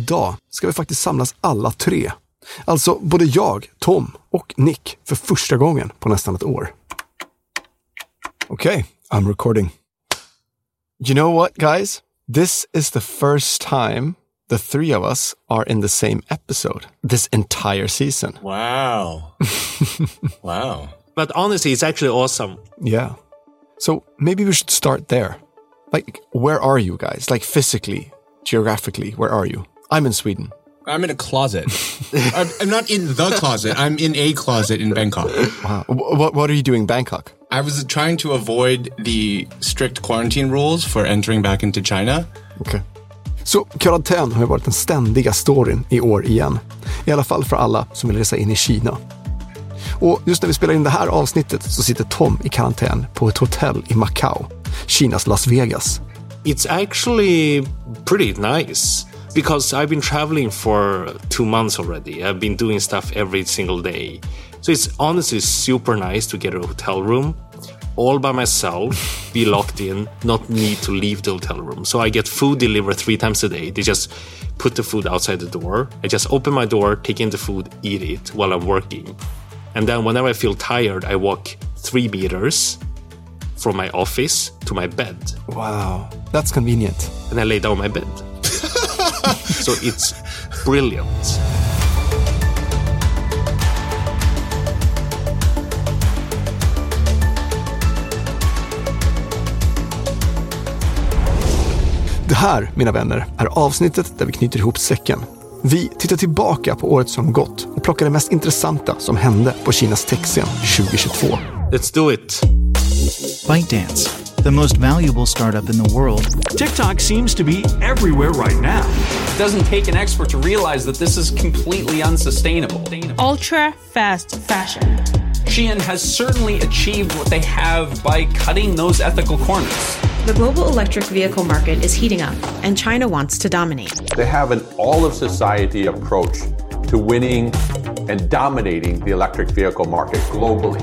idag ska vi faktiskt samlas alla tre. Alltså både jag, Tom och Nick för första gången på nästan ett år. Okay, I'm recording. You know what, guys? This is the first time the three of us are in the same episode this entire season. Wow. Wow. But honestly, it's actually awesome. Yeah. So maybe we should start there. Like, where are you guys? Like, physically, geographically, where are you? I'm in Sweden. I'm in a closet. I'm not in the closet. I'm in a closet in Bangkok. Wow. What are you doing in Bangkok? I was trying to avoid the strict quarantine rules for entering back into China. Okay. Så karantän har ju varit den ständiga storyn i år igen. I alla fall för alla som vill resa in i Kina. Och just när vi spelar in det här avsnittet så sitter Tom i karantän på ett hotell i Macau, Kinas Las Vegas. It's actually pretty nice because I've been traveling for 2 months already. I've been doing stuff every single day. So it's honestly super nice to get a hotel room all by myself, be locked in, not need to leave the hotel room. So I get food delivered 3 times a day. They just put the food outside the door. I just open my door, take in the food, eat it while I'm working. And then whenever I feel tired, I walk 3 meters from my office to my bed. Wow, that's convenient. And I lay down my bed. So it's brilliant. Det här, mina vänner, är avsnittet där vi knyter ihop säcken. Vi tittar tillbaka på året som gått och plockar det mest intressanta som hände på Kinas techscen 2022. Let's do it. ByteDance, the most valuable startup in the world. TikTok seems to be everywhere right now. It doesn't take an expert to realize that this is completely unsustainable. Ultra fast fashion. Shein has certainly achieved what they have by cutting those ethical corners. The global electric vehicle market is heating up, and China wants to dominate. They have an all-of-society approach to winning and dominating the electric vehicle market globally.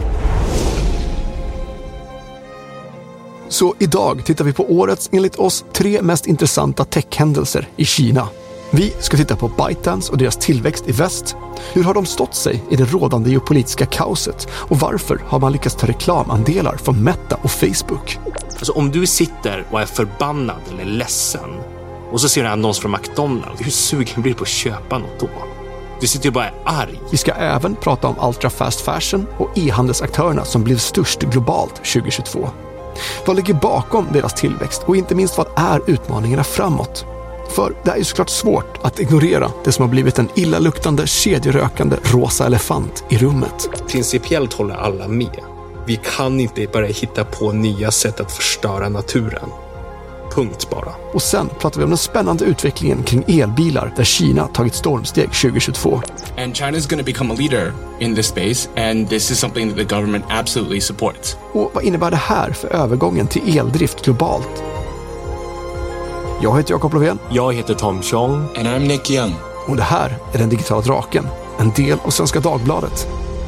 Så idag tittar vi på årets, enligt oss, 3 mest intressanta techhändelser i Kina. Vi ska titta på ByteDance och deras tillväxt i väst. Hur har de stått sig i det rådande geopolitiska kaoset? Och varför har man lyckats ta reklamandelar från Meta och Facebook? Alltså om du sitter och är förbannad eller ledsen och så ser du en annons från McDonald's, hur sugen blir du på att köpa något då? Du sitter ju bara arg. Vi ska även prata om ultra fast fashion och e-handelsaktörerna som blev störst globalt 2022. Vad ligger bakom deras tillväxt och inte minst vad är utmaningarna framåt? För det är ju såklart svårt att ignorera det som har blivit en illaluktande, kedjerökande rosa elefant i rummet. Principiellt håller alla med. Vi kan inte börja hitta på nya sätt att förstöra naturen. Punkt bara. Och sen pratar vi om den spännande utvecklingen kring elbilar där Kina tagit stormsteg 2022. And China's going to become a leader in this space, and this is something that the government absolutely supports. Och vad innebär det här för övergången till eldrift globalt? Jag heter Jakob Lovén. Jag heter Tom Chong. And I'm Nick Young. Och det här är Den digitala draken, en del av Svenska Dagbladet.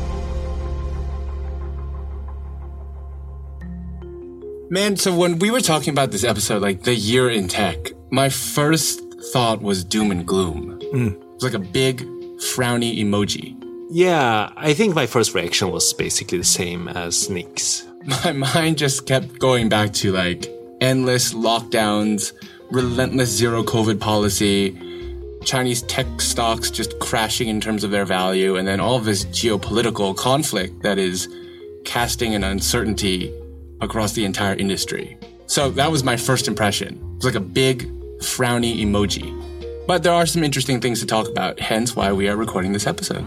Man, so when we were talking about this episode, like the year in tech, my first thought was doom and gloom. It was like a big frowny emoji. Yeah, I think my first reaction was basically the same as Nick's. My mind just kept going back to like endless lockdowns, relentless zero COVID policy, Chinese tech stocks just crashing in terms of their value, and then all of this geopolitical conflict that is casting an uncertainty across the entire industry. So that was my first impression. It was like a big frowny emoji. But there are some interesting things to talk about, hence why we are recording this episode.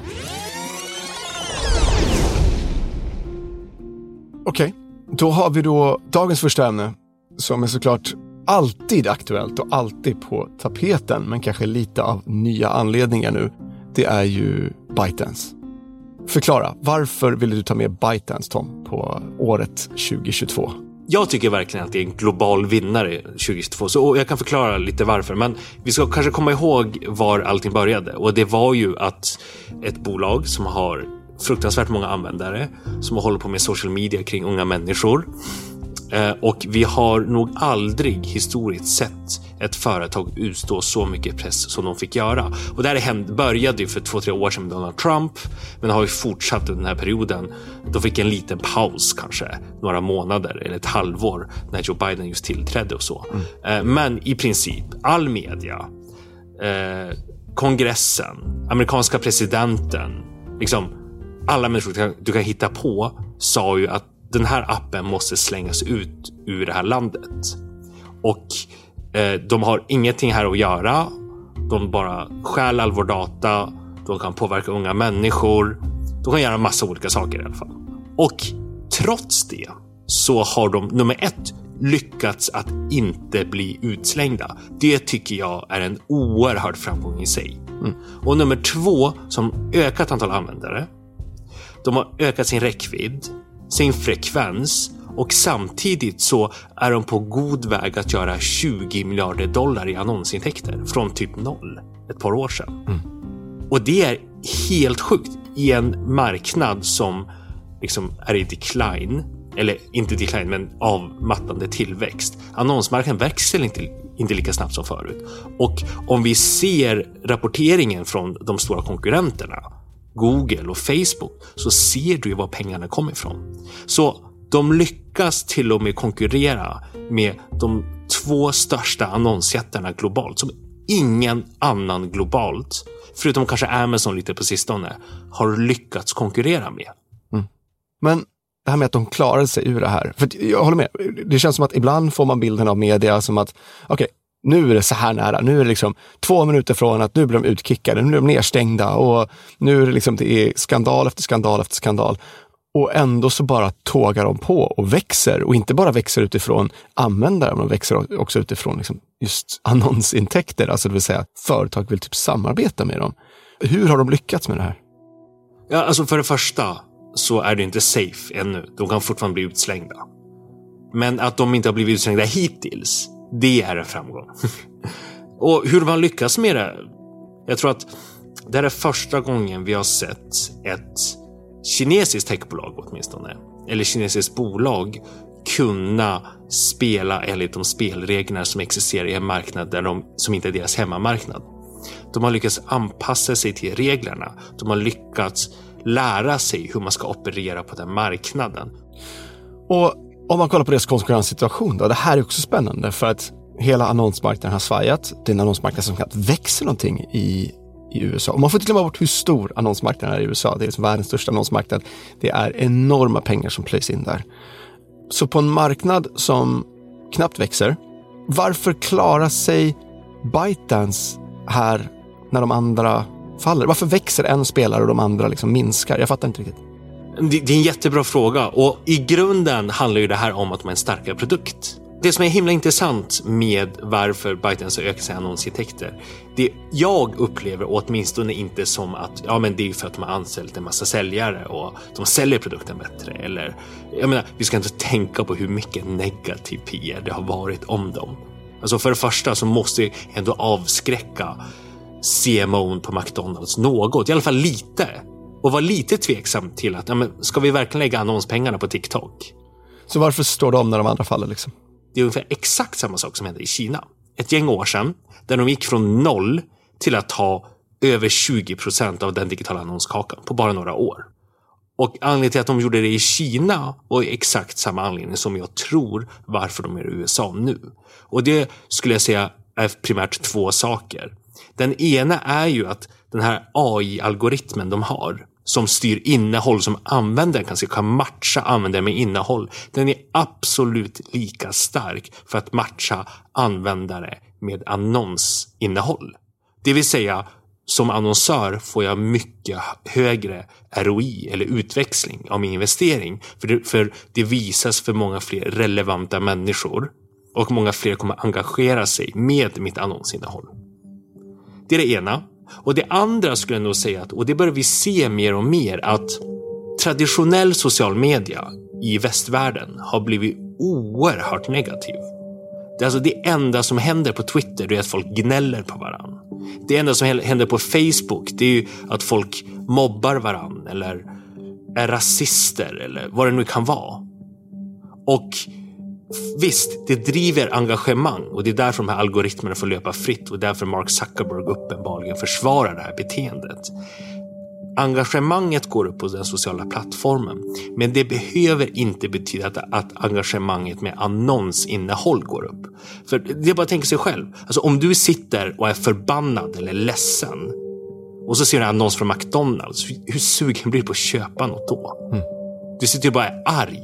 Okej, då har vi då dagens första ämne som är såklart alltid aktuellt och alltid på tapeten, men kanske lite av nya anledningar nu. Det är ju ByteDance. Förklara, varför ville du ta med ByteDance, Tom, på året 2022? Jag tycker verkligen att det är en global vinnare 2022, så jag kan förklara lite varför. Men vi ska kanske komma ihåg var allting började. Och det var ju att ett bolag som har fruktansvärt många användare, som håller på med social media kring unga människor, Och vi har nog aldrig historiskt sett ett företag utstå så mycket press som de fick göra. Och det här började ju för 2-3 år sedan med Donald Trump, men har ju fortsatt under den här perioden. De fick en liten paus kanske, några månader eller ett halvår när Joe Biden just tillträdde och så. Men i princip all media, kongressen, amerikanska presidenten, liksom alla människor du kan hitta på sa ju att den här appen måste slängas ut ur det här landet. Och de har ingenting här att göra. De bara stjäl all vår data. De kan påverka unga människor. De kan göra massa olika saker i alla fall. Och trots det så har de, nummer 1, lyckats att inte bli utslängda. Det tycker jag är en oerhörd framgång i sig. Och nummer 2, som ökat antal användare. De har ökat sin räckvidd, sin frekvens, och samtidigt så är de på god väg att göra $20 miljarder i annonsintäkter från typ 0 ett par år sedan. Och det är helt sjukt i en marknad som liksom är i decline, eller inte decline men avmattande tillväxt. Annonsmarknaden växer inte lika snabbt som förut. Och om vi ser rapporteringen från de stora konkurrenterna, Google och Facebook, så ser du ju var pengarna kommer ifrån. Så de lyckas till och med konkurrera med de 2 största annonsjättarna globalt, som ingen annan globalt, förutom kanske Amazon lite på sistone, har lyckats konkurrera med. Men det här med att de klarar sig ur det här, för jag håller med, det känns som att ibland får man bilden av media som att okej, nu är det så här nära, nu är det liksom 2 minuter från att nu blir de utkickade, nu blir de nedstängda och nu är det liksom, det är skandal efter skandal efter skandal. Och ändå så bara tågar de på och växer, och inte bara växer utifrån användare, men de växer också utifrån liksom just annonsintäkter, alltså det vill säga företag vill typ samarbeta med dem. Hur har de lyckats med det här? Ja, alltså för det första så är det inte safe ännu. De kan fortfarande bli utslängda. Men att de inte har blivit utslängda hittills, det är en framgång. Och hur man lyckas med det, jag tror att det är första gången vi har sett ett kinesiskt techbolag åtminstone, eller kinesiskt bolag, kunna spela enligt de spelreglerna som existerar i en marknad där som inte är deras hemmamarknad. De har lyckats anpassa sig till reglerna. De har lyckats lära sig hur man ska operera på den marknaden. Och om man kollar på deras konkurrenssituation då, det här är också spännande för att hela annonsmarknaden har svajat. Det är en annonsmarknad som knappt växer någonting i USA. Och man får inte glömma bort hur stor annonsmarknaden är i USA. Det är liksom världens största annonsmarknad. Det är enorma pengar som plöjs in där. Så på en marknad som knappt växer, varför klarar sig ByteDance här när de andra faller? Varför växer en spelare och de andra liksom minskar? Jag fattar inte riktigt. Det är en jättebra fråga, och i grunden handlar ju det här om att de är en starkare produkt. Det som är himla intressant med varför ByteDance har ökat sina annonsintäkter, det jag upplever åtminstone inte som att ja, men det är för att de har anställt en massa säljare och de säljer produkten bättre, eller jag menar, vi ska inte tänka på hur mycket negativ PR det har varit om dem. Alltså för det första så måste jag ändå avskräcka CMO:n på McDonald's något, i alla fall lite, och vara lite tveksam till att ja, men ska vi verkligen lägga annonspengarna på TikTok? Så varför står de när de andra faller liksom? Det är ungefär exakt samma sak som hände i Kina. Ett gäng år sedan, där de gick från 0 till att ha över 20% av den digitala annonskakan på bara några år. Och anledningen till att de gjorde det i Kina var exakt samma anledning som jag tror varför de är i USA nu. Och det skulle jag säga är primärt 2 saker. Den ena är ju att den här AI-algoritmen de har, som styr innehåll som användaren kan matcha användare med innehåll, den är absolut lika stark för att matcha användare med annonsinnehåll. Det vill säga, som annonsör får jag mycket högre ROI eller utväxling av min investering, för det visas för många fler relevanta människor och många fler kommer engagera sig med mitt annonsinnehåll. Det är det ena. Och det andra skulle jag nog säga, att, och det börjar vi se mer och mer, att traditionell social media i västvärlden har blivit oerhört negativ. Det är alltså det enda som händer på Twitter, det är att folk gnäller på varann. Det enda som händer på Facebook, det är ju att folk mobbar varann eller är rasister eller vad det nu kan vara. Och visst, det driver engagemang och det är därför de här algoritmerna får löpa fritt och därför Mark Zuckerberg uppenbarligen försvarar det här beteendet. Engagemanget går upp på den sociala plattformen, men det behöver inte betyda att engagemanget med annonsinnehåll går upp. För det är bara att tänka sig själv. Alltså om du sitter och är förbannad eller ledsen och så ser du en annons från McDonald's, hur sugen blir du på att köpa något då? Du sitter ju bara arg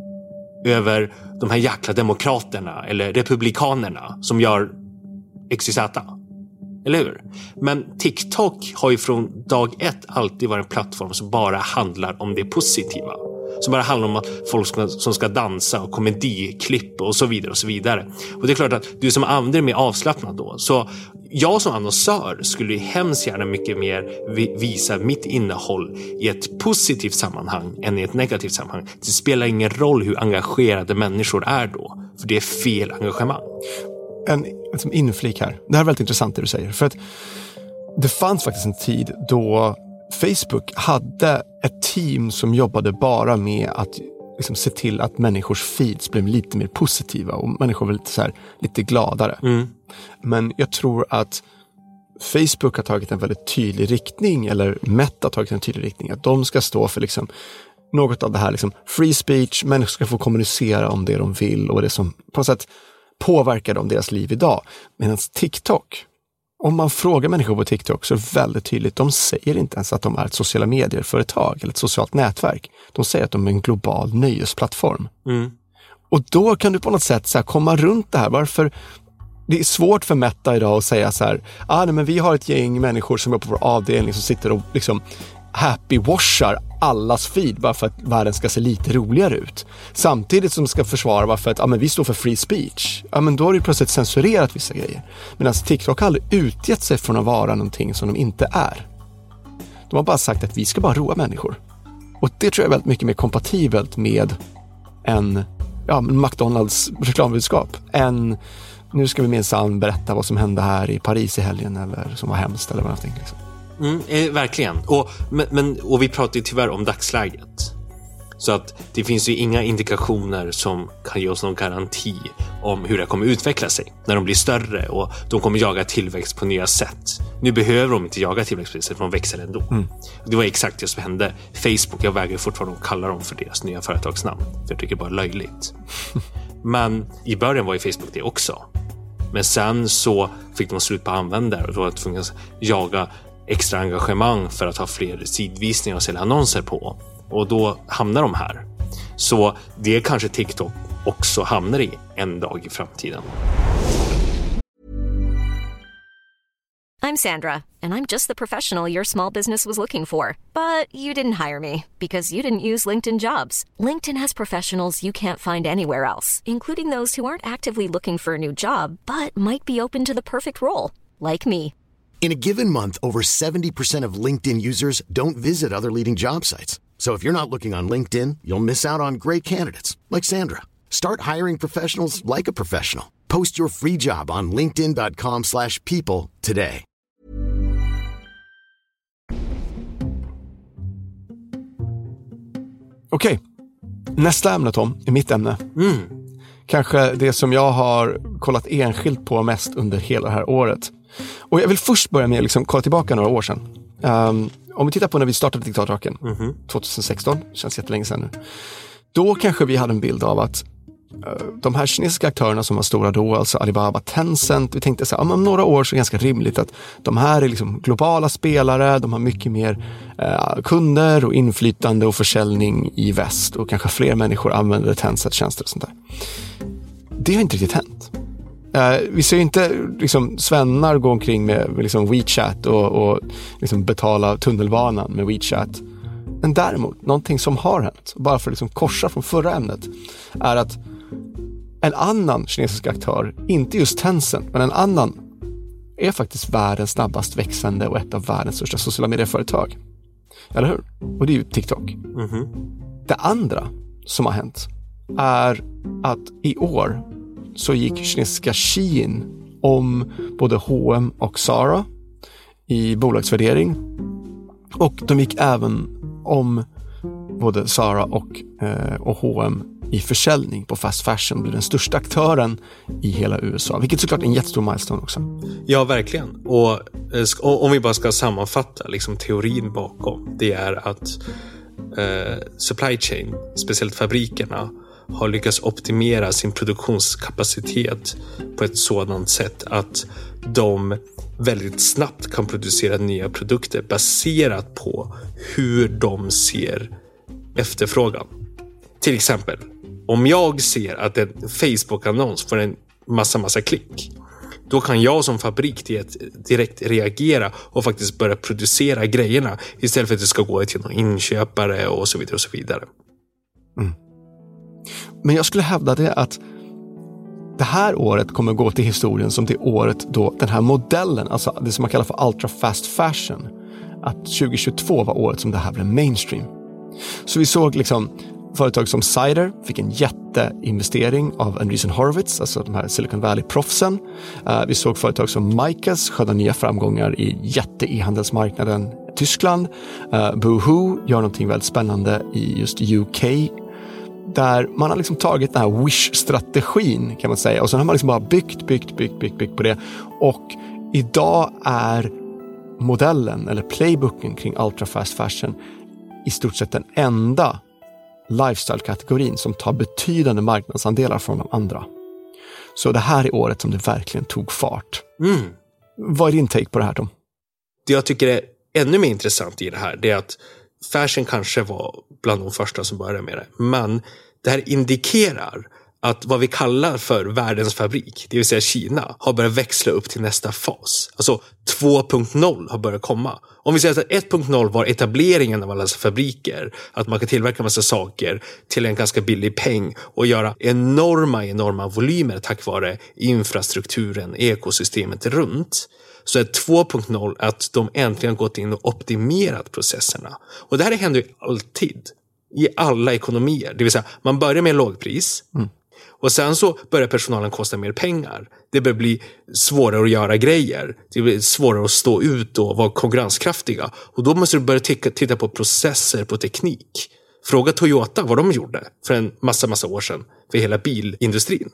över de här jäkla demokraterna eller republikanerna som gör XYZ. Eller hur? Men TikTok har ju från dag ett alltid varit en plattform som bara handlar om det positiva. Som bara handlar om att folk som ska dansa och komediklipp och så vidare och så vidare. Och det är klart att du som använder är mer avslappnad då. Så jag som annonsör skulle hemskt gärna mycket mer visa mitt innehåll i ett positivt sammanhang än i ett negativt sammanhang. Det spelar ingen roll hur engagerade människor är då. För det är fel engagemang. En inflik här. Det här är väldigt intressant det du säger. För att det fanns faktiskt en tid då Facebook hade ett team som jobbade bara med att liksom se till att människors feeds blev lite mer positiva och människor var lite gladare. Men jag tror att Facebook har tagit en väldigt tydlig riktning, eller Meta har tagit en tydlig riktning, att de ska stå för liksom något av det här liksom free speech, människor ska få kommunicera om det de vill och det som på något sätt påverkar de deras liv idag. Medan TikTok, om man frågar människor på TikTok så är det väldigt tydligt, de säger inte ens att de är ett sociala medier-företag eller ett socialt nätverk. De säger att de är en global nöjesplattform. Och då kan du på något sätt så här komma runt det här. Varför? Det är svårt för Meta idag att säga så här, nej, men vi har ett gäng människor som är på vår avdelning som sitter och liksom happy-washar allas feed bara för att världen ska se lite roligare ut. Samtidigt som de ska försvara varför att men vi står för free speech. Men då har du plötsligt censurerat vissa grejer. Medan TikTok har aldrig utgett sig från att vara någonting som de inte är. De har bara sagt att vi ska bara roa människor. Och det tror jag är väldigt mycket mer kompatibelt med en McDonalds reklambudskap än nu ska vi minsann berätta vad som hände här i Paris i helgen eller som var hemskt eller vad någonting liksom. Verkligen. Och vi pratar ju tyvärr om dagsläget. Så att det finns ju inga indikationer som kan ge oss någon garanti om hur det kommer utveckla sig när de blir större och de kommer jaga tillväxt på nya sätt. Nu behöver de inte jaga tillväxt för de växer ändå. Det var exakt det som hände. Facebook, jag vägrar fortfarande att kalla dem för deras nya företagsnamn. För jag tycker det är bara löjligt. Men i början var ju Facebook det också. Men sen så fick de slut på användare och då var de tvungna att jaga extra engagemang för att ha fler sidvisningar och sälja annonser på. Och då hamnar de här. Så det kanske TikTok också hamnar i en dag i framtiden. I'm Sandra, and I'm just the professional your small business was looking for. But you didn't hire me because you didn't use LinkedIn Jobs. LinkedIn has professionals you can't find anywhere else, including those who aren't actively looking for a new job, but might be open to the perfect role, like me. In a given month, over 70% of LinkedIn users don't visit other leading job sites. So if you're not looking on LinkedIn, you'll miss out on great candidates like Sandra. Start hiring professionals like a professional. Post your free job on linkedin.com/people today. Okej. Nästa ämne, Tom, är mitt ämne. Kanske det som jag har kollat enskilt på mest under hela det här året. Och jag vill först börja med att kolla tillbaka några år sedan. Om vi tittar på när vi startade TikTok-talken 2016, känns jättelänge sedan nu. Då kanske vi hade en bild av att de här kinesiska aktörerna som var stora då, alltså Alibaba, Tencent, vi tänkte så här, om några år så är det ganska rimligt att de här är liksom globala spelare, de har mycket mer kunder och inflytande och försäljning i väst och kanske fler människor använder Tencent-tjänster och sånt där. Det har inte riktigt hänt. Vi ser ju inte svennar gå omkring med WeChat och betala tunnelbanan med WeChat. Men däremot, någonting som har hänt, bara för att korsa från förra ämnet, är att en annan kinesisk aktör, inte just Tencent, men en annan, är faktiskt världens snabbast växande och ett av världens största sociala medieföretag. Eller hur? Och det är ju TikTok. Det andra som har hänt är att i år så gick kinesiska Shein om både H&M och Zara i bolagsvärdering. Och de gick även om både Zara och H&M i försäljning på fast fashion, blir den största aktören i hela USA, vilket såklart är en jättestor milestone också. Ja, verkligen. Och om vi bara ska sammanfatta liksom teorin bakom, det är att supply chain, speciellt fabrikerna, har lyckats optimera sin produktionskapacitet på ett sådant sätt att de väldigt snabbt kan producera nya produkter baserat på hur de ser efterfrågan. Till exempel, om jag ser att en Facebook-annons får en massa klick, då kan jag som fabrik direkt reagera och faktiskt börja producera grejerna istället för att det ska gå till någon inköpare och så vidare och så vidare. Men jag skulle hävda det att det här året kommer gå till historien som det året då den här modellen, alltså det som man kallar för ultra fast fashion, att 2022 var året som det här blev mainstream. Så vi såg liksom företag som Cider fick en jätteinvestering av Andreessen Horowitz, alltså de här Silicon Valley-proffsen. Vi såg företag som Micas skördar nya framgångar i jätte-e-handelsmarknaden i Tyskland. Boohoo gör någonting väldigt spännande i just UK, där man har liksom tagit den här Wish-strategin kan man säga, och sen har man liksom bara byggt på det. Och idag är modellen eller playbooken kring ultra fast fashion i stort sett den enda lifestyle-kategorin som tar betydande marknadsandelar från de andra. Så det här är året som det verkligen tog fart. Vad är din take på det här, Tom? Det jag tycker är ännu mer intressant i det här, det är att fashion kanske var bland de första som började med det. Men det här indikerar att vad vi kallar för världens fabrik, det vill säga Kina, har börjat växla upp till nästa fas. Alltså 2.0 har börjat komma. Om vi säger att 1.0 var etableringen av alla fabriker, att man kan tillverka massa saker till en ganska billig peng och göra enorma volymer tack vare infrastrukturen, ekosystemet runt. Så är 2.0 att de äntligen gått in och optimerat processerna. Och det här händer ju alltid i alla ekonomier. Det vill säga, man börjar med lågpris och sen så börjar personalen kosta mer pengar. Det börjar bli svårare att göra grejer. Det blir svårare att stå ut och vara konkurrenskraftiga. Och då måste du börja titta på processer, på teknik. Fråga Toyota vad de gjorde för en massa år sedan för hela bilindustrin.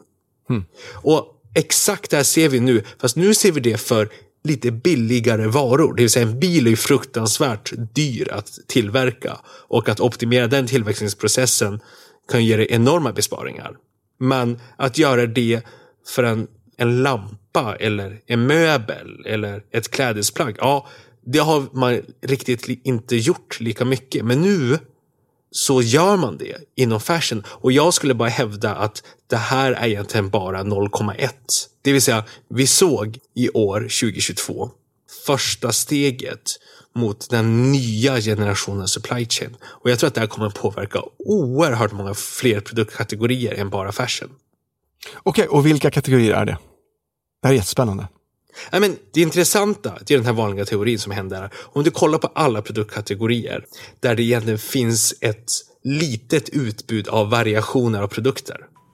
Och exakt det här ser vi nu. Fast nu ser vi det för lite billigare varor. Det vill säga en bil är ju fruktansvärt dyr att tillverka. Och att optimera den tillverkningsprocessen kan ge dig enorma besparingar. Men att göra det för en lampa eller en möbel eller ett klädesplagg, ja, det har man riktigt inte gjort lika mycket. Men nu så gör man det inom fashion. Och jag skulle bara hävda att det här är egentligen bara 0,1. Det vill säga, vi såg i år 2022 första steget mot den nya generationen supply chain. Och jag tror att det här kommer påverka oerhört många fler produktkategorier än bara fashion. Okej, och vilka kategorier är det? Det här är jättespännande. Men det intressanta, det är den här vanliga teorin som händer. Om du kollar på alla produktkategorier där det egentligen finns ett litet utbud av variationer av produkter.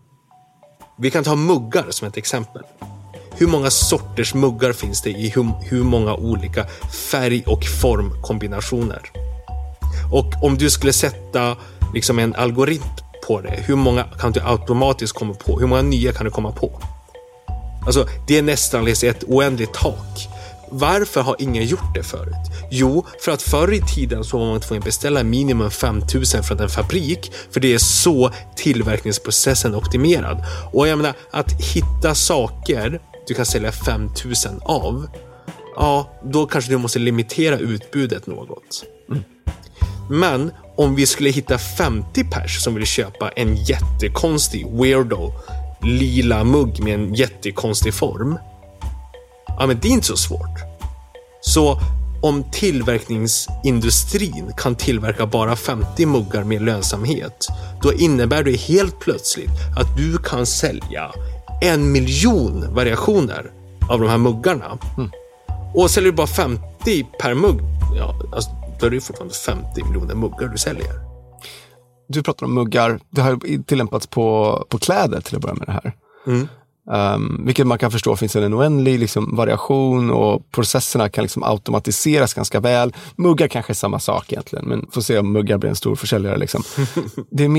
Vi kan ta muggar som ett exempel. Hur många sorters muggar finns det i hur många olika färg- och formkombinationer? Och om du skulle sätta liksom en algoritm på det, hur många kan du automatiskt komma på? Hur många nya kan du komma på? Alltså, det är nästan ett oändligt tak. Varför har ingen gjort det förut? Jo, för att förr i tiden så var man tvungen att beställa minimum 5000 från en fabrik, för det är så tillverkningsprocessen är optimerad. Och jag menar, att hitta saker du kan sälja 5000 av, ja, då kanske du måste limitera utbudet något. Men om vi skulle hitta 50 pers som vill köpa en jättekonstig weirdo lila mugg med en jättekonstig form, ja, men det är inte så svårt. Så om tillverkningsindustrin kan tillverka bara 50 muggar med lönsamhet, då innebär det helt plötsligt att du kan sälja 1 miljon variationer av de här muggarna. Och säljer du bara 50 per mugg, ja, alltså, då är det fortfarande 50 miljoner muggar du säljer. Du pratar om muggar. Det har tillämpats på kläder till att börja med det här. Vilket man kan förstå finns en oändlig liksom, variation, och processerna kan liksom automatiseras ganska väl. Muggar kanske är samma sak egentligen, men får se om muggar blir en stor försäljare. Liksom. Det är mer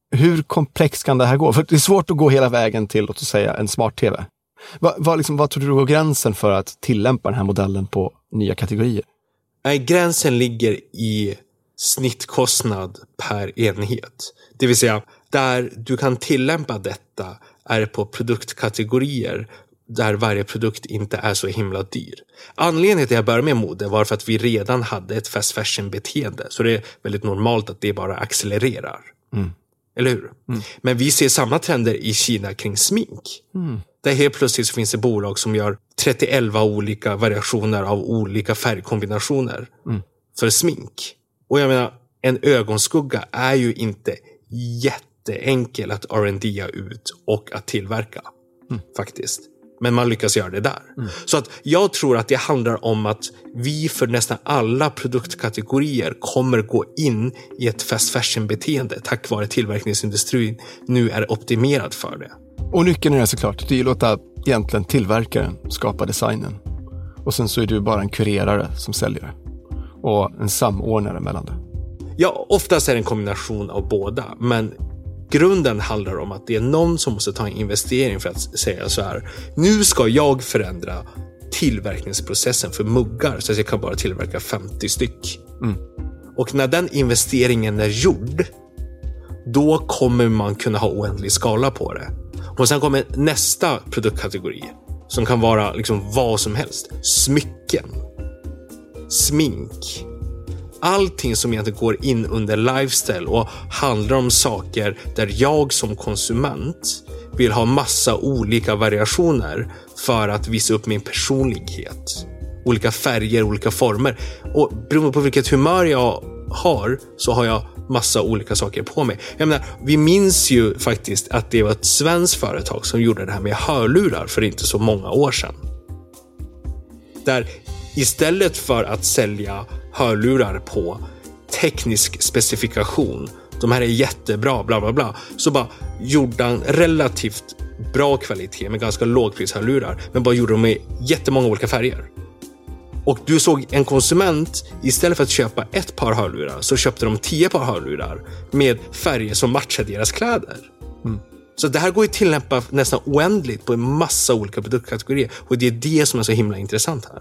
hur komplext kan det här gå? För det är svårt att gå hela vägen till, låt oss säga, en smart-tv. Vad tror du går gränsen för att tillämpa den här modellen på nya kategorier? Gränsen ligger i snittkostnad per enhet. Det vill säga, där du kan tillämpa detta är på produktkategorier där varje produkt inte är så himla dyr. Anledningen till att jag började med mode var för att vi redan hade ett fast fashion-beteende. Så det är väldigt normalt att det bara accelererar. Eller hur? Men vi ser samma trender i Kina kring smink. Där helt plötsligt så finns det bolag som gör 31 olika variationer av olika färgkombinationer för smink. Och jag menar, en ögonskugga är ju inte jätteenkel att R&D ut och att tillverka. Faktiskt. Men man lyckas göra det där. Så att jag tror att det handlar om att vi för nästan alla produktkategorier kommer gå in i ett fast fashion-beteende tack vare tillverkningsindustrin nu är optimerad för det. Och nyckeln är såklart, det är att låta egentligen tillverkaren skapa designen. Och sen så är du bara en kurerare som säljer och en samordnare mellan det. Ja, oftast är det en kombination av båda, men grunden handlar om att det är någon som måste ta en investering för att säga så här: nu ska jag förändra tillverkningsprocessen för muggar så att jag kan bara tillverka 50 styck. Och när den investeringen är gjord, då kommer man kunna ha oändlig skala på det. Och sen kommer nästa produktkategori som kan vara liksom vad som helst. Smycken, smink, allting som egentligen går in under lifestyle och handlar om saker där jag som konsument vill ha massa olika variationer för att visa upp min personlighet. Olika färger, olika former. Och beroende på vilket humör jag har så har jag massa olika saker på mig. Jag menar, vi minns ju faktiskt att det var ett svenskt företag som gjorde det här med hörlurar för inte så många år sedan. Där istället för att sälja hörlurar på teknisk specifikation, de här är jättebra, bla bla bla, så bara gjorde han relativt bra kvalitet med ganska lågprishörlurar, men bara gjorde dem med jättemånga olika färger. Och du såg en konsument, istället för att köpa ett par hörlurar så köpte de 10 par hörlurar med färger som matchar deras kläder. Så det här går ju att tillämpa nästan oändligt på en massa olika produktkategorier, och det är det som är så himla intressant här.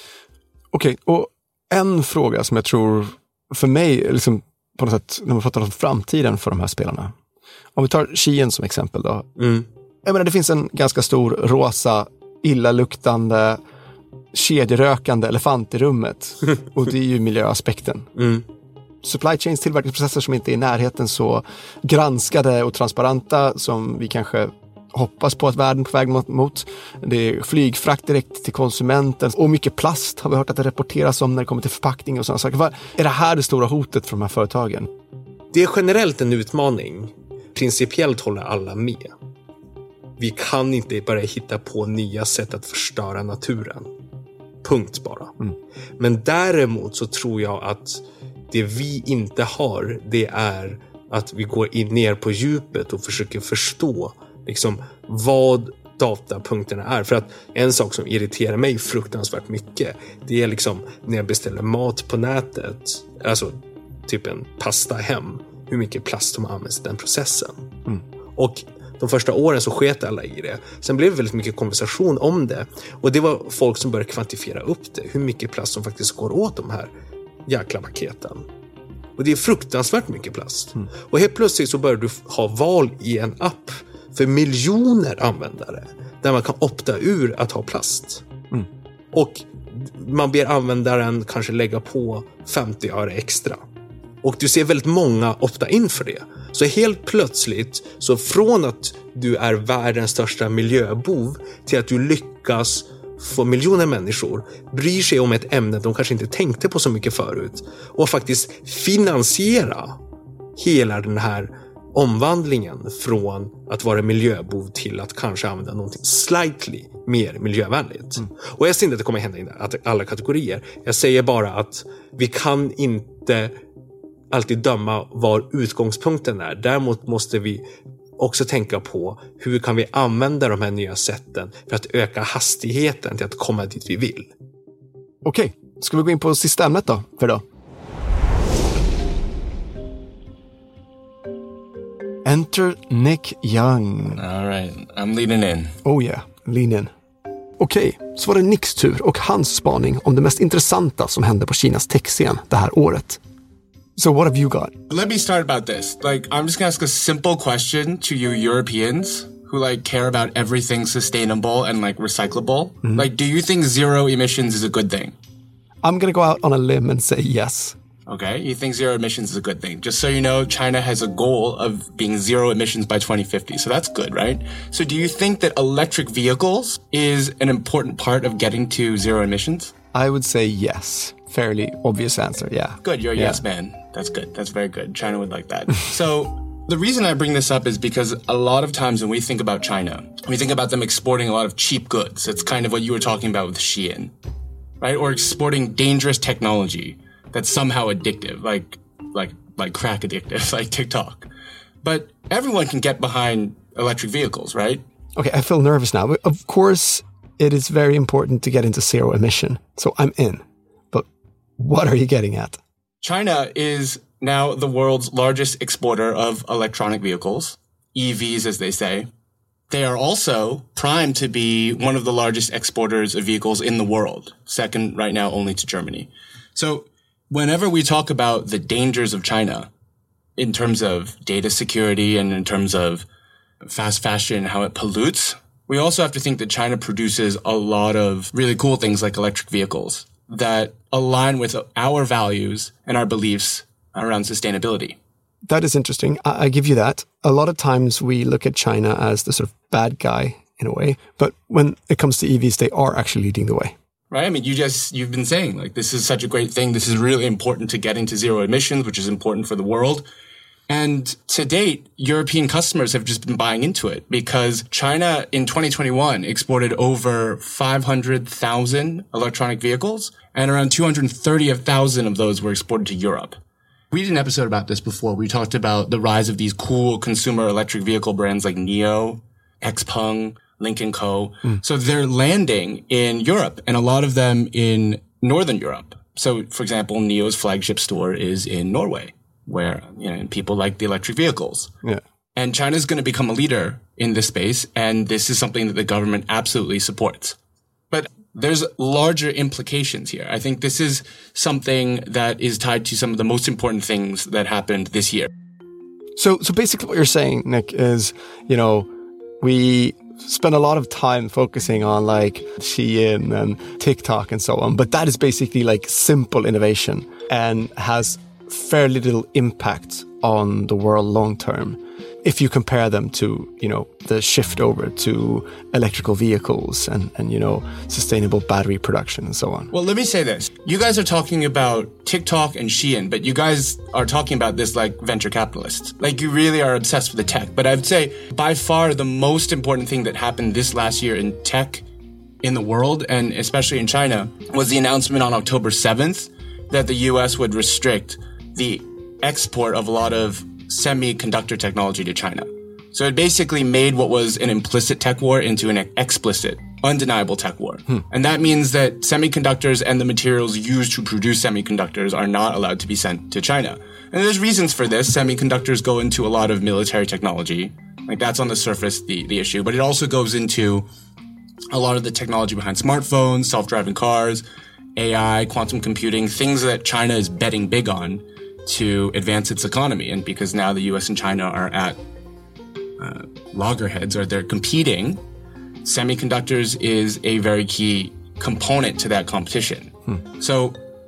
Okej, och en fråga som jag tror för mig liksom, på något sätt, när man pratar om framtiden för de här spelarna. Om vi tar Shein som exempel då. Jag menar, det finns en ganska stor rosa, illaluktande, kedjerökande elefant i rummet. Och det är ju miljöaspekten. Supply chains, tillverkningsprocesser som inte är i närheten så granskade och transparenta som vi kanske hoppas på att världen är på väg mot. Det är flygfrakt direkt till konsumenten. Och mycket plast har vi hört att det rapporteras om när det kommer till förpackning och sådana saker. Är det här det stora hotet för de här företagen? Det är generellt en utmaning. Principiellt håller alla med. Vi kan inte bara hitta på nya sätt att förstöra naturen. Punkt bara. Men däremot så tror jag att det vi inte har, det är att vi går in ner på djupet och försöker förstå liksom vad datapunkterna är. För att en sak som irriterar mig fruktansvärt mycket, det är liksom när jag beställer mat på nätet, alltså typ en pasta hem, hur mycket plast de används i den processen. Och de första åren så sket alla i det. Sen blev det väldigt mycket konversation om det. Och det var folk som började kvantifiera upp det. Hur mycket plast som faktiskt går åt de här jäkla paketen. Och det är fruktansvärt mycket plast. Och helt plötsligt så börjar du ha val i en app för miljoner användare. Där man kan opta ur att ha plast. Och man ber användaren kanske lägga på 50 öre extra. Och du ser väldigt många opta in för det. Så helt plötsligt, så från att du är världens största miljöbov till att du lyckas få miljoner människor bryr sig om ett ämne de kanske inte tänkte på så mycket förut. Och faktiskt finansiera hela den här omvandlingen från att vara miljöbov till att kanske använda någonting slightly mer miljövänligt. Och jag ser inte att det kommer hända i alla kategorier. Jag säger bara att vi kan inte alltid döma var utgångspunkten är. Däremot måste vi också tänka på hur kan vi använda de här nya sätten för att öka hastigheten till att komma dit vi vill. Okej, ska vi gå in på sista ämnet då för idag? Enter Nick Young. All right, I'm leaning in. Oh yeah, lean in. Okej, så var det Nicks tur och hans spaning om det mest intressanta som hände på Kinas techscen det här året. So what have you got? Let me start about this. Like, I'm just gonna ask a simple question to you Europeans who like care about everything sustainable and like recyclable. Mm-hmm. Like, do you think zero emissions is a good thing? I'm gonna go out on a limb and say yes. Okay, you think zero emissions is a good thing. Just so you know, China has a goal of being zero emissions by 2050. So that's good, right? So do you think that electric vehicles is an important part of getting to zero emissions? I would say yes. Fairly obvious answer, yeah. Good, you're a yes man. That's good. That's very good. China would like that. So the reason I bring this up is because a lot of times when we think about China, we think about them exporting a lot of cheap goods. It's kind of what you were talking about with Shein, right? Or exporting dangerous technology that's somehow addictive, like crack addictive, like TikTok. But everyone can get behind electric vehicles, right? Okay, I feel nervous now. Of course, it is very important to get into zero emission. So I'm in. But what are you getting at? China is now the world's largest exporter of electronic vehicles, EVs as they say. They are also primed to be one of the largest exporters of vehicles in the world, second right now only to Germany. So whenever we talk about the dangers of China in terms of data security and in terms of fast fashion and how it pollutes, we also have to think that China produces a lot of really cool things like electric vehicles that align with our values and our beliefs around sustainability. That is interesting. I give you that. A lot of times we look at China as the sort of bad guy in a way, but when it comes to EVs, they are actually leading the way. Right? I mean, you've been saying, like, this is such a great thing. This is really important to getting to zero emissions, which is important for the world. And to date, European customers have just been buying into it because China in 2021 exported over 500,000 electronic vehicles and around 230,000 of those were exported to Europe. We did an episode about this before. We talked about the rise of these cool consumer electric vehicle brands like NIO, XPeng, Lynk & Co. So they're landing in Europe and a lot of them in Northern Europe. So, for example, NIO's flagship store is in Norway, where, you know, people like the electric vehicles. Yeah. And China's going to become a leader in this space. And this is something that the government absolutely supports. But there's larger implications here. I think this is something that is tied to some of the most important things that happened this year. So basically what you're saying, Nick, is, you know, we spend a lot of time focusing on like Shein and TikTok and so on, but that is basically like simple innovation and has fairly little impact on the world long term. If you compare them to, you know, the shift over to electrical vehicles and, you know, sustainable battery production and so on. Well, let me say this. You guys are talking about TikTok and Shein, but you guys are talking about this like venture capitalists. Like, you really are obsessed with the tech. But I would say by far the most important thing that happened this last year in tech in the world, and especially in China, was the announcement on October 7th that the US would restrict the export of a lot of semiconductor technology to China. So it basically made what was an implicit tech war into an explicit, undeniable tech war. And that means that semiconductors and the materials used to produce semiconductors are not allowed to be sent to China. And there's reasons for this. Semiconductors go into a lot of military technology. Like, that's on the surface the issue. But it also goes into a lot of the technology behind smartphones, self-driving cars, AI, quantum computing, things that China is betting big on to advance its economy. And because now the US and China are at loggerheads, or they're competing, semiconductors is a very key component to that competition. So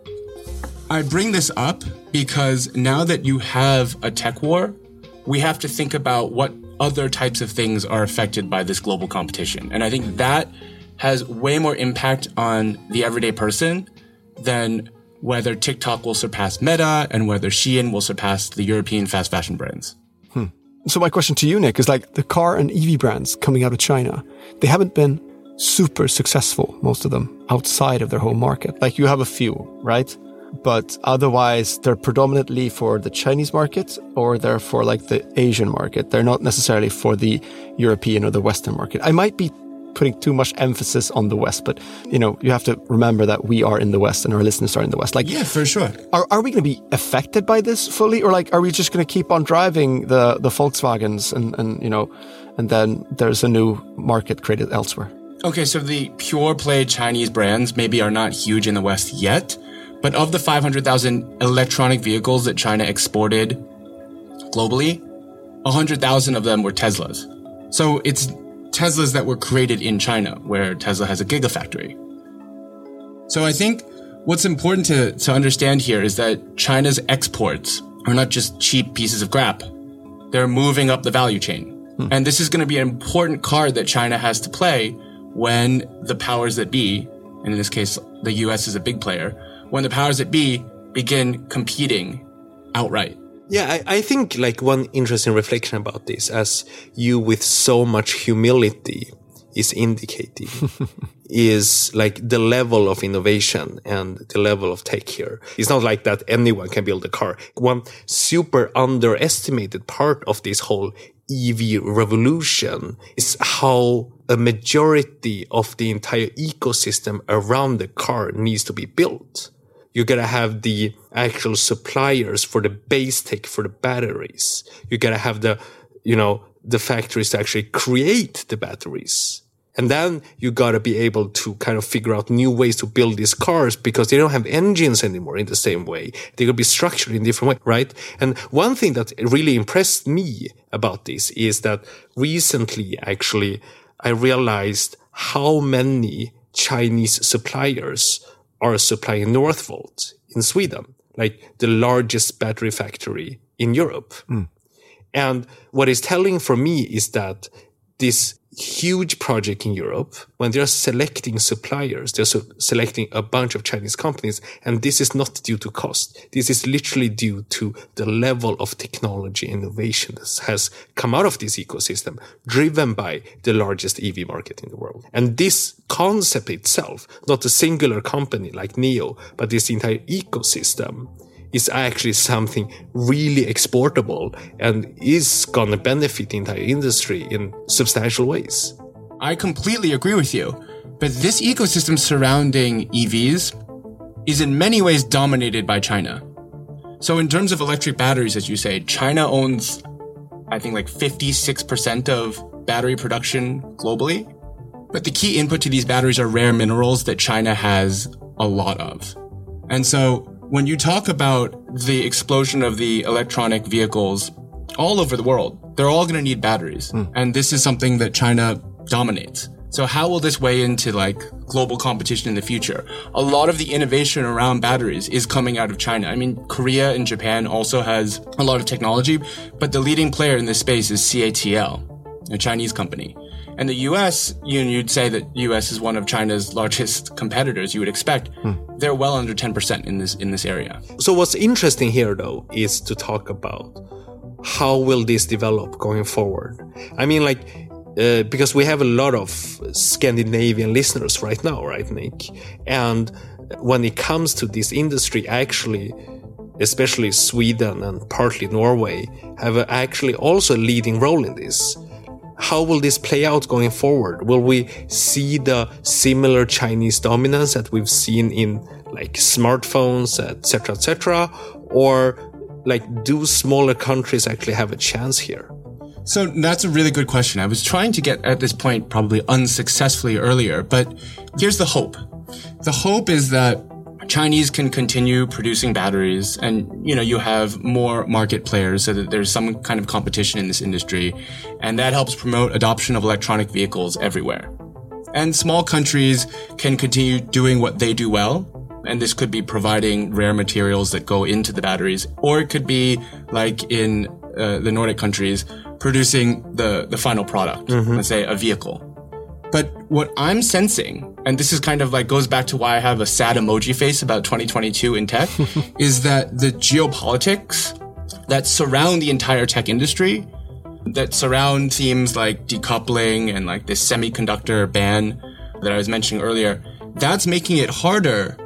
I bring this up because now that you have a tech war, we have to think about what other types of things are affected by this global competition. And I think that has way more impact on the everyday person than whether TikTok will surpass Meta and whether Shein will surpass the European fast fashion brands. So my question to you, Nick, is like the car and EV brands coming out of China, they haven't been super successful, most of them, outside of their home market. Like, you have a few, right? But otherwise, they're predominantly for the Chinese market, or they're for like the Asian market. They're not necessarily for the European or the Western market. I might be putting too much emphasis on the West, but you have to remember that we are in the West and our listeners are in the West. Yeah, for sure. Are we going to be affected by this fully, or are we just going to keep on driving the Volkswagens and then there's a new market created elsewhere? Okay, so the pure play Chinese brands maybe are not huge in the West yet, but of the 500,000 electronic vehicles that China exported globally, 100,000 of them were Teslas. So it's Teslas that were created in China, where Tesla has a gigafactory. So I think what's important to understand here is that China's exports are not just cheap pieces of crap. They're moving up the value chain. And this is going to be an important card that China has to play when the powers that be, and in this case, the US is a big player, when the powers that be begin competing outright. Yeah, I think one interesting reflection about this, as you with so much humility is indicating, is the level of innovation and the level of tech here. It's not like that anyone can build a car. One super underestimated part of this whole EV revolution is how a majority of the entire ecosystem around the car needs to be built. You gotta have the actual suppliers for the base tech for the batteries. You gotta have the factories to actually create the batteries. And then you gotta be able to kind of figure out new ways to build these cars because they don't have engines anymore in the same way. They're gonna be structured in a different way, right? And one thing that really impressed me about this is that recently, actually, I realized how many Chinese suppliers are supplying Northvolt in Sweden, the largest battery factory in Europe. And what is telling for me is that this huge project in Europe, when they're selecting suppliers, they're selecting a bunch of Chinese companies. And this is not due to cost. This is literally due to the level of technology innovation that has come out of this ecosystem, driven by the largest EV market in the world. And this concept itself, not a singular company like NIO, but this entire ecosystem, is actually something really exportable and is going to benefit the entire industry in substantial ways. I completely agree with you. But this ecosystem surrounding EVs is in many ways dominated by China. So in terms of electric batteries, as you say, China owns, I think 56% of battery production globally. But the key input to these batteries are rare minerals that China has a lot of. And so when you talk about the explosion of the electronic vehicles all over the world, they're all going to need batteries. And this is something that China dominates. So how will this weigh into global competition in the future? A lot of the innovation around batteries is coming out of China. I mean, Korea and Japan also has a lot of technology, but the leading player in this space is CATL, a Chinese company. And the US, you'd say that US is one of China's largest competitors, you would expect. They're well under 10% in this area. So what's interesting here, though, is to talk about how will this develop going forward? I mean, because we have a lot of Scandinavian listeners right now, right, Nick? And when it comes to this industry, actually, especially Sweden and partly Norway, have actually also a leading role in this. How will this play out going forward? Will we see the similar Chinese dominance that we've seen in smartphones, etc., or do smaller countries actually have a chance here? So that's a really good question. I was trying to get at this point probably unsuccessfully earlier, but here's the hope. The hope is that Chinese can continue producing batteries and, you have more market players so that there's some kind of competition in this industry. And that helps promote adoption of electronic vehicles everywhere. And small countries can continue doing what they do well. And this could be providing rare materials that go into the batteries, or it could be in the Nordic countries producing the final product, let's say a vehicle. But what I'm sensing, and this is kind of goes back to why I have a sad emoji face about 2022 in tech, is that the geopolitics that surround the entire tech industry, that surround themes like decoupling and this semiconductor ban that I was mentioning earlier, that's making it harder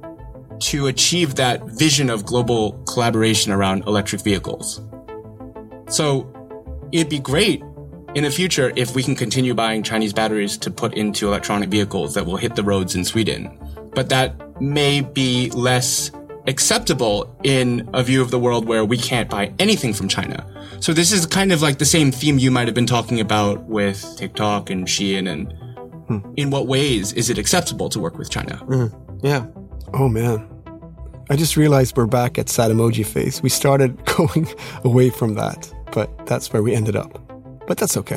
to achieve that vision of global collaboration around electric vehicles. So it'd be great in the future, if we can continue buying Chinese batteries to put into electronic vehicles that will hit the roads in Sweden. But that may be less acceptable in a view of the world where we can't buy anything from China. So this is kind of like the same theme you might have been talking about with TikTok and Shein, and in what ways is it acceptable to work with China? Yeah. Oh man. I just realized we're back at sad emoji face. We started going away from that, but that's where we ended up. But that's okay.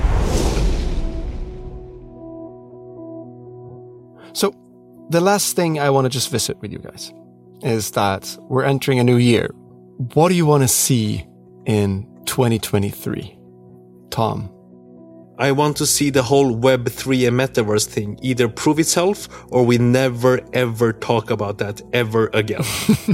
So the last thing I want to just visit with you guys is that we're entering a new year. What do you want to see in 2023? Tom? I want to see the whole Web3 and metaverse thing either prove itself or we never ever talk about that ever again.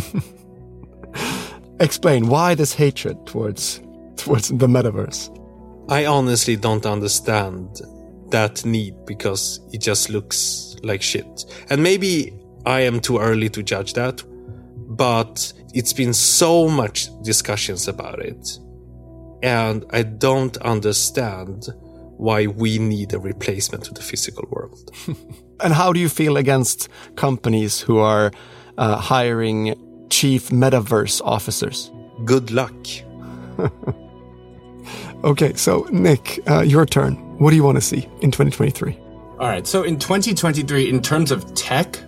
Explain why this hatred towards the metaverse. I honestly don't understand that need because it just looks like shit. And maybe I am too early to judge that, but it's been so much discussions about it. And I don't understand why we need a replacement to the physical world. And how do you feel against companies who are hiring chief metaverse officers? Good luck. Okay, so Nick, your turn. What do you want to see in 2023? All right, so in 2023, in terms of tech,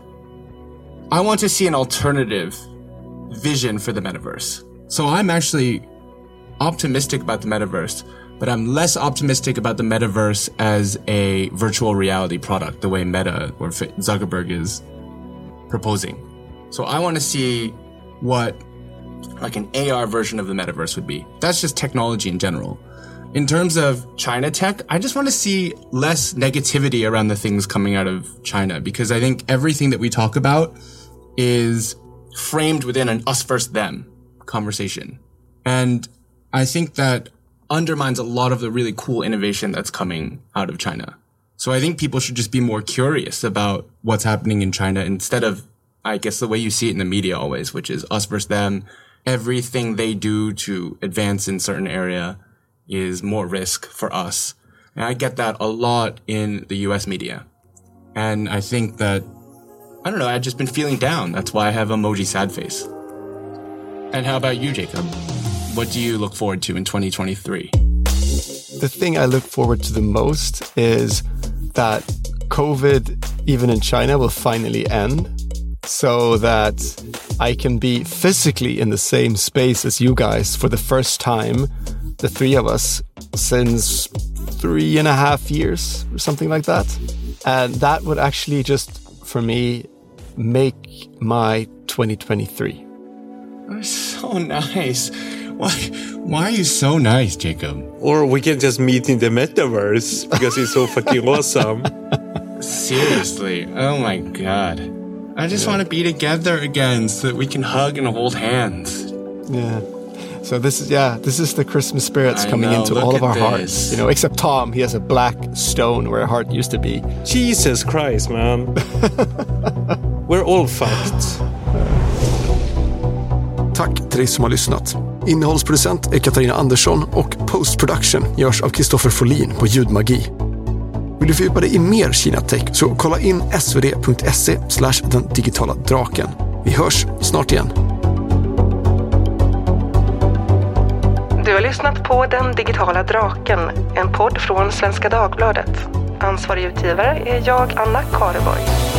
I want to see an alternative vision for the metaverse. So I'm actually optimistic about the metaverse, but I'm less optimistic about the metaverse as a virtual reality product, the way Meta or Zuckerberg is proposing. So I want to see what like an AR version of the metaverse would be. That's just technology in general. In terms of China tech, I just want to see less negativity around the things coming out of China, because I think everything that we talk about is framed within an us versus them conversation. And I think that undermines a lot of the really cool innovation that's coming out of China. So I think people should just be more curious about what's happening in China instead of, I guess, the way you see it in the media always, which is us versus them. Everything they do to advance in certain area is more risk for us. And I get that a lot in the US media. And I think that, I don't know, I've just been feeling down. That's why I have emoji sad face. And how about you, Jacob? What do you look forward to in 2023? The thing I look forward to the most is that COVID, even in China, will finally end, so that I can be physically in the same space as you guys for the first time, the three of us, since 3.5 years or something like that. And that would actually just, for me, make my 2023. That's so nice. Why are you so nice, Jacob? Or we can just meet in the metaverse because it's so fucking awesome. Seriously. Oh my god. I just want to be together again so that we can hug and hold hands. Yeah. So this is the Christmas spirits coming into all of our hearts. You know, except Tom, he has a black stone where a heart used to be. Jesus Christ, man. We're all fucked. Tack till dig som har lyssnat. Innehållsproducent är Katarina Andersson och postproduction görs av Kristoffer Folin på Ljudmagi. Vill du fördjupa dig i mer Kina-tech så kolla in svd.se/den digitala draken. Vi hörs snart igen. Du har lyssnat på Den digitala draken, en podd från Svenska Dagbladet. Ansvarig utgivare är jag, Anna Kareborg.